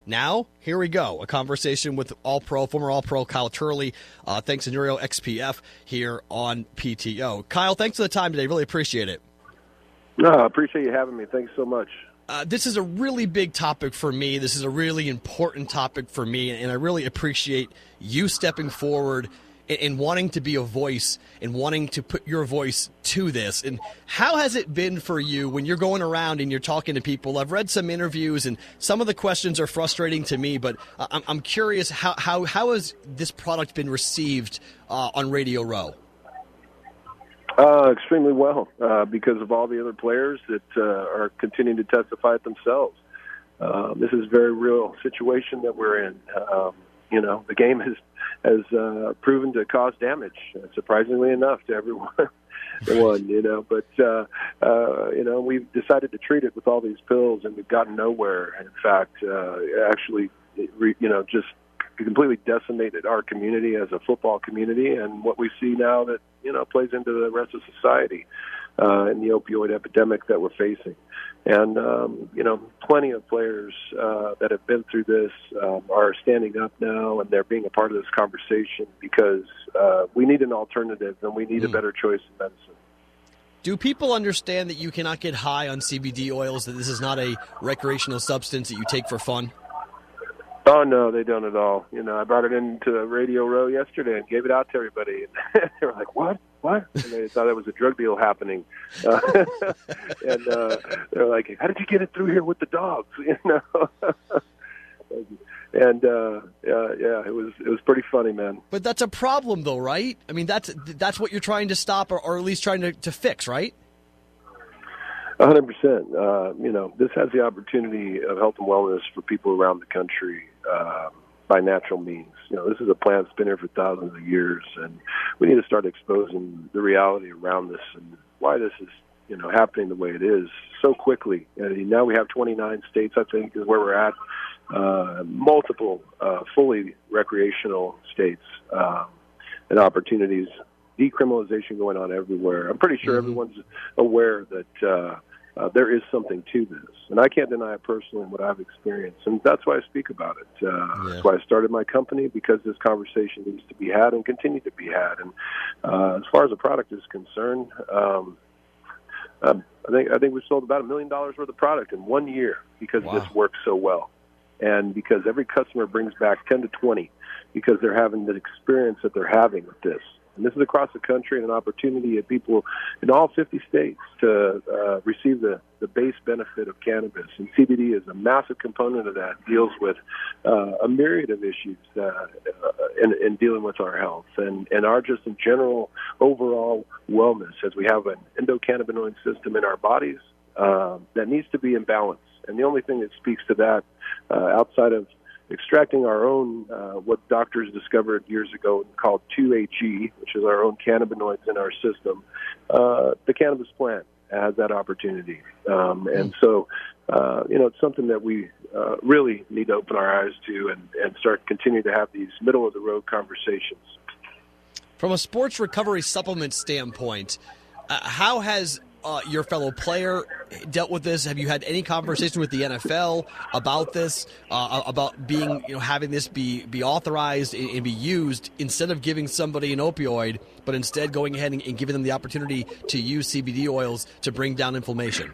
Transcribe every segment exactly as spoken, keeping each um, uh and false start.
Now, here we go. A conversation with All-Pro, former All-Pro Kyle Turley. Uh, thanks to Neuro X P F here on P T O. Kyle, thanks for the time today. Really appreciate it. No, I appreciate you having me. Thanks so much. Uh, this is a really big topic for me. This is a really important topic for me, and I really appreciate you stepping forward and, and wanting to be a voice and wanting to put your voice to this. And how has it been for you when you're going around and you're talking to people? I've read some interviews, and some of the questions are frustrating to me, but I'm, I'm curious, how, how, how has this product been received uh, on Radio Row? Uh, extremely well, uh, because of all the other players that uh, are continuing to testify it themselves. Uh, this is a very real situation that we're in. Um, you know, the game has has uh, proven to cause damage, uh, surprisingly enough, to everyone. One, you know, but uh, uh, you know, we've decided to treat it with all these pills, and we've gotten nowhere. In fact, uh, actually, you know, just completely decimated our community as a football community, and what we see now that, you know, plays into the rest of society uh, in the opioid epidemic that we're facing. And, um, you know, plenty of players uh, that have been through this um, are standing up now, and they're being a part of this conversation because uh, we need an alternative, and we need mm. a better choice in medicine. Do people understand that you cannot get high on C B D oils, that this is not a recreational substance that you take for fun? Oh, no, they don't at all. You know, I brought it into Radio Row yesterday and gave it out to everybody. And they were like, what? What? And they thought it was a drug deal happening. Uh, and uh, they were like, how did you get it through here with the dogs? You know? and, uh, yeah, yeah, it was it was pretty funny, man. But that's a problem, though, right? I mean, that's that's what you're trying to stop, or, or at least trying to, to fix, right? A hundred percent. You know, this has the opportunity of health and wellness for people around the country uh, by natural means. You know, this is a plant that's been here for thousands of years, and we need to start exposing the reality around this and why this is, you know, happening the way it is so quickly. And now we have twenty-nine states, I think, is where we're at. Uh, multiple uh, fully recreational states um, and opportunities. Decriminalization going on everywhere. I'm pretty sure mm-hmm. everyone's aware that uh, uh, there is something to this. And I can't deny it personally what I've experienced. And that's why I speak about it. Uh, yeah. That's why I started my company, because this conversation needs to be had and continue to be had. And uh, as far as the product is concerned, um, uh, I think I think we've sold about a million dollars worth of product in one year because wow. this works so well. And because every customer brings back ten to twenty because they're having the experience that they're having with this. And this is across the country, and an opportunity of people in all fifty states to uh, receive the, the base benefit of cannabis. And C B D is a massive component of that, deals with uh, a myriad of issues uh, in, in dealing with our health and, and our just in general overall wellness, as we have an endocannabinoid system in our bodies uh, that needs to be in balance. And the only thing that speaks to that uh, outside of extracting our own, uh, what doctors discovered years ago called two H E, which is our own cannabinoids in our system, uh, the cannabis plant has that opportunity. Um, and so, uh, you know, it's something that we uh, really need to open our eyes to and, and start continuing to have these middle-of-the-road conversations. From a sports recovery supplement standpoint, uh, how has Uh, your fellow player dealt with this? Have you had any conversation with the N F L about this, uh, about being, you know, having this be, be authorized and, and be used instead of giving somebody an opioid, but instead going ahead and, and giving them the opportunity to use C B D oils to bring down inflammation?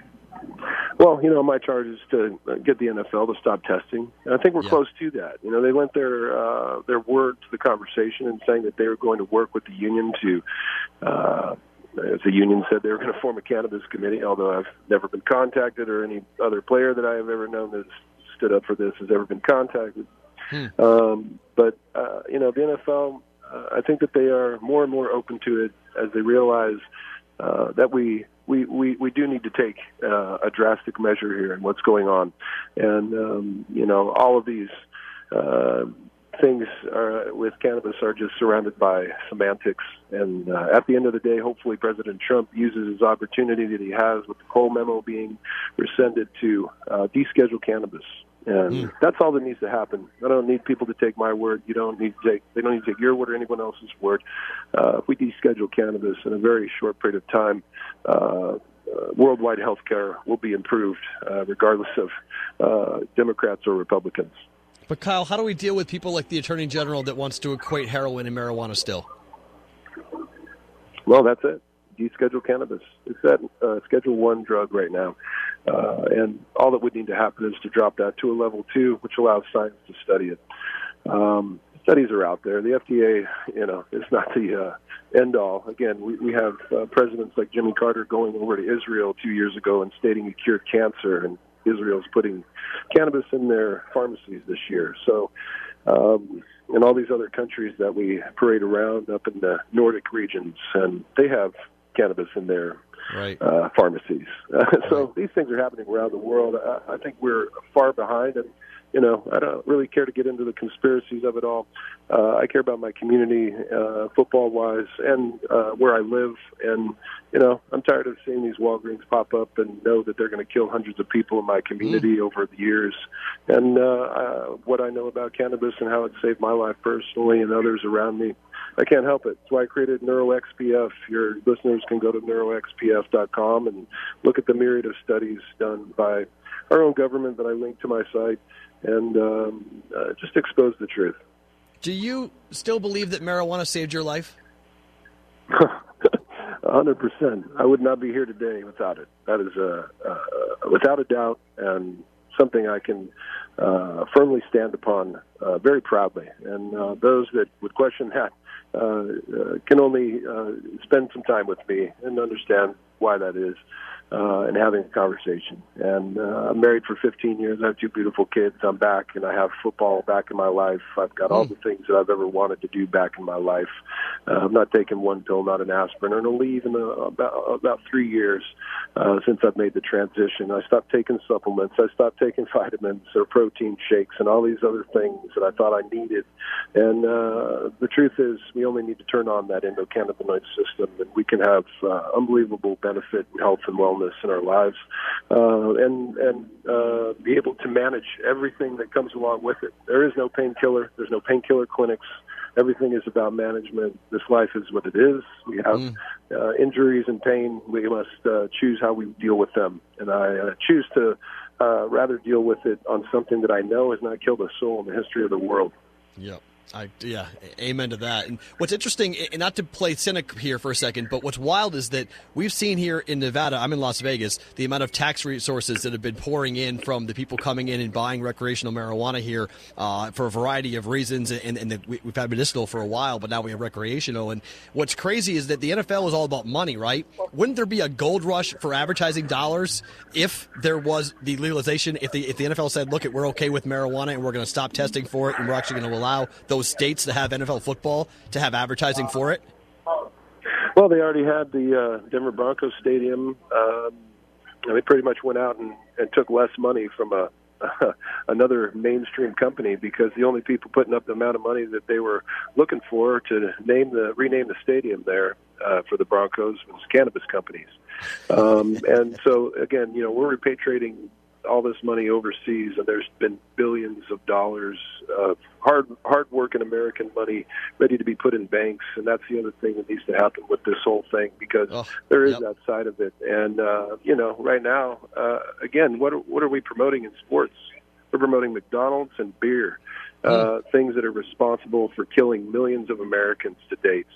Well, you know, my charge is to get the N F L to stop testing. And I think we're yeah. close to that. You know, they lent their uh, their word to the conversation and saying that they were going to work with the union to uh, as the union said, they were going to form a cannabis committee, although I've never been contacted, or any other player that I have ever known that stood up for this has ever been contacted. Hmm. Um, but, uh, you know, the N F L, uh, I think that they are more and more open to it as they realize uh, that we, we, we, we do need to take uh, a drastic measure here in what's going on. And, um, you know, all of these uh, things are, with cannabis are just surrounded by semantics. And uh, at the end of the day, hopefully President Trump uses his opportunity that he has with the Cole memo being rescinded to uh, deschedule cannabis. And mm. that's all that needs to happen. I don't need people to take my word. You don't need to take, they don't need to take your word or anyone else's word. Uh, if we deschedule cannabis in a very short period of time, uh, worldwide health care will be improved, uh, regardless of uh, Democrats or Republicans. But, Kyle, how do we deal with people like the Attorney General that wants to equate heroin and marijuana still? Well, that's it. Deschedule cannabis. It's that uh, Schedule One drug right now. Uh, and all that would need to happen is to drop that to a level two, which allows science to study it. Um, studies are out there. The F D A, you know, is not the uh, end all. Again, we, we have uh, presidents like Jimmy Carter going over to Israel two years ago and stating he cured cancer, and Israel's putting cannabis in their pharmacies this year. So, um, and all these other countries that we parade around up in the Nordic regions, and they have cannabis in their right. uh, pharmacies. Uh, so right. these things are happening around the world. I, I think we're far behind, and you know, I don't really care to get into the conspiracies of it all. Uh, I care about my community, uh, football-wise, and uh, where I live. And, you know, I'm tired of seeing these Walgreens pop up and know that they're going to kill hundreds of people in my community mm. over the years. And uh, uh, what I know about cannabis and how it saved my life personally and others around me, I can't help it. That's why I created NeuroXPF. Your listeners can go to neuro X P F dot com and look at the myriad of studies done by our own government that I link to my site, and um, uh, just expose the truth. Do you still believe that marijuana saved your life? one hundred percent. I would not be here today without it. That is uh, uh, without a doubt, and something I can uh, firmly stand upon uh, very proudly. And uh, those that would question that uh, uh, can only uh, spend some time with me and understand why that is. Uh, and having a conversation. And uh, I'm married for fifteen years. I have two beautiful kids. I'm back, and I have football back in my life. I've got all the things that I've ever wanted to do back in my life. Uh, I've not taken one pill, not an aspirin, or an leave in a, about about three years uh, since I've made the transition. I stopped taking supplements. I stopped taking vitamins or protein shakes and all these other things that I thought I needed. And uh, the truth is, we only need to turn on that endocannabinoid system, and we can have uh, unbelievable benefit in health and wellness in our lives, uh, and and uh, be able to manage everything that comes along with it. There is no painkiller. There's no painkiller clinics. Everything is about management. This life is what it is. We have mm. uh, injuries and pain. We must uh, choose how we deal with them. And I uh, choose to uh, rather deal with it on something that I know has not killed a soul in the history of the world. Yep. I, yeah, amen to that. And what's interesting, and not to play cynic here for a second, but what's wild is that we've seen here in Nevada, I'm in Las Vegas, the amount of tax resources that have been pouring in from the people coming in and buying recreational marijuana here uh, for a variety of reasons. And, and the, we've had medicinal for a while, but now we have recreational. And what's crazy is that the N F L is all about money, right? Wouldn't there be a gold rush for advertising dollars if there was the legalization, if the, if the N F L said, look, we're okay with marijuana and we're going to stop testing for it and we're actually going to allow those states that have N F L football to have advertising for it? Well, they already had the uh, Denver Broncos stadium. Um, and they pretty much went out and, and took less money from a uh, another mainstream company because the only people putting up the amount of money that they were looking for to name the rename the stadium there uh, for the Broncos was cannabis companies. Um, and so, again, you know, we're repatriating all this money overseas, and there's been billions of dollars of hard, hard-working American money ready to be put in banks, and that's the other thing that needs to happen with this whole thing because oh, there is yep. that side of it. And uh, you know, right now, uh, again, what are, what are we promoting in sports? We're promoting McDonald's and beer, uh, mm. things that are responsible for killing millions of Americans to date.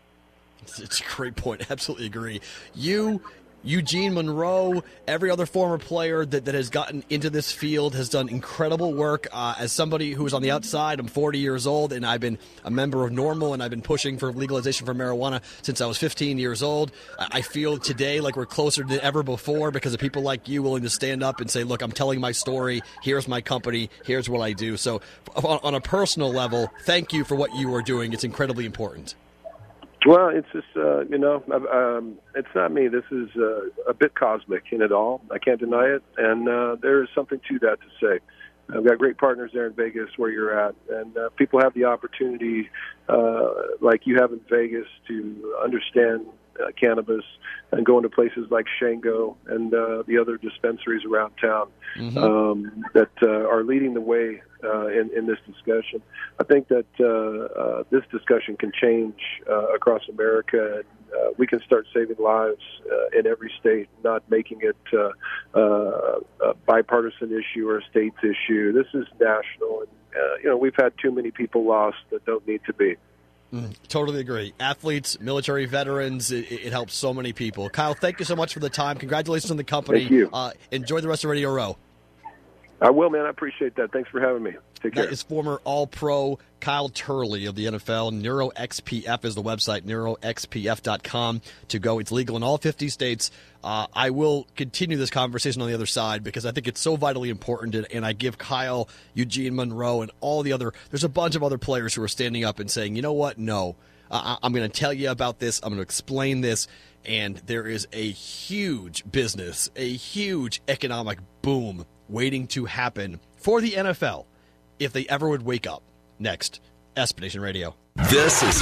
It's a great point. Absolutely agree. You. Eugene Monroe, every other former player that, that has gotten into this field has done incredible work. Uh, as somebody who is on the outside, I'm forty years old, and I've been a member of NORML, and I've been pushing for legalization for marijuana since I was fifteen years old. I feel today like we're closer than ever before because of people like you willing to stand up and say, look, I'm telling my story. Here's my company. Here's what I do. So on, on a personal level, thank you for what you are doing. It's incredibly important. Well, it's just, uh, you know, um, it's not me. This is uh, a bit cosmic in it all. I can't deny it. And uh, there is something to that to say. I've got great partners there in Vegas where you're at. And uh, people have the opportunity, uh, like you have in Vegas, to understand uh, cannabis and going to places like Shango and uh, the other dispensaries around town mm-hmm. um, that uh, are leading the way uh, in, in this discussion. I think that uh, uh, this discussion can change uh, across America. And, uh, we can start saving lives uh, in every state, not making it uh, uh, a bipartisan issue or a state's issue. This is national, and uh, you know we've had too many people lost that don't need to be. Mm, totally agree. Athletes, military veterans, it, it helps so many people. Kyle, thank you so much for the time. Congratulations on the company. Thank you. Uh, enjoy the rest of Radio Row. I will, man. I appreciate that. Thanks for having me. Take care. That is former All-Pro Kyle Turley of the N F L. NeuroXPF is the website, neuro x p f dot com to go. It's legal in all fifty states. Uh, I will continue this conversation on the other side because I think it's so vitally important, and, and I give Kyle, Eugene Monroe, and all the other – there's a bunch of other players who are standing up and saying, you know what, no, uh, I'm going to tell you about this. I'm going to explain this. And there is a huge business, a huge economic boom waiting to happen for the N F L if they ever would wake up. Next, S B Nation Radio. This is